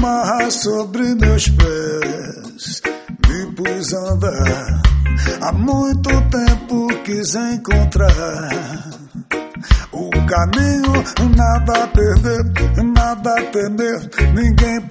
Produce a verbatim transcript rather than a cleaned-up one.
amarra sobre meus pés, me pus a andar. Há muito tempo quis encontrar o caminho, nada a perder, nada a temer, ninguém